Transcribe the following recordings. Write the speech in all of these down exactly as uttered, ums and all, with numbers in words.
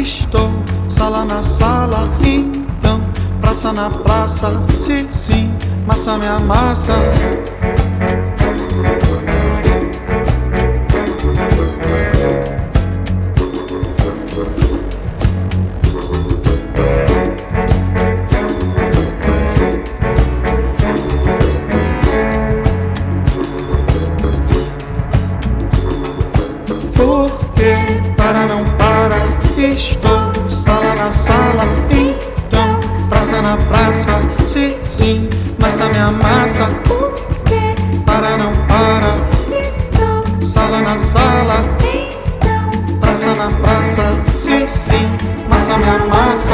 estou. Sala na sala, então. Praça na praça, se sim. Massa me amassa. Porque para não para, estou. Sala na sala, então. Praça na praça, se sim. Massa me amassa. Porque Para não para, estou. sala na sala, Então praça na praça, se sim. Massa me amassa.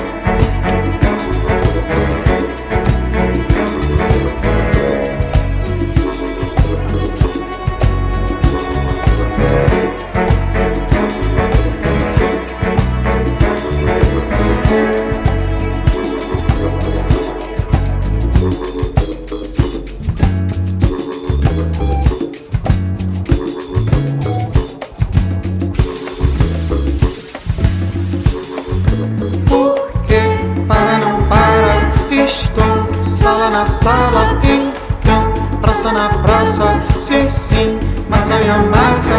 Na sala, então, praça na praça, se sim, massa me amassa.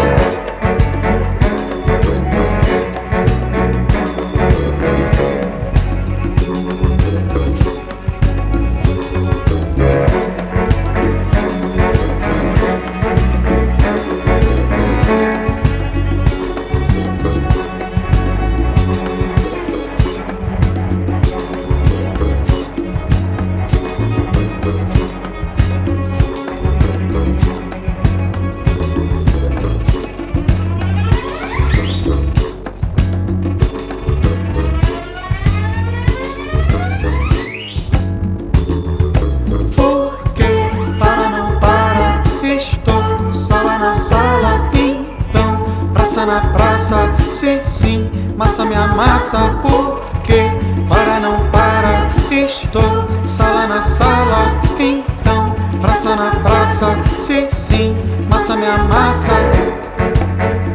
Na praça, se sim, massa me amassa. Porque para não para, estou. Sala na sala, então. Praça na praça, se sim, massa me amassa.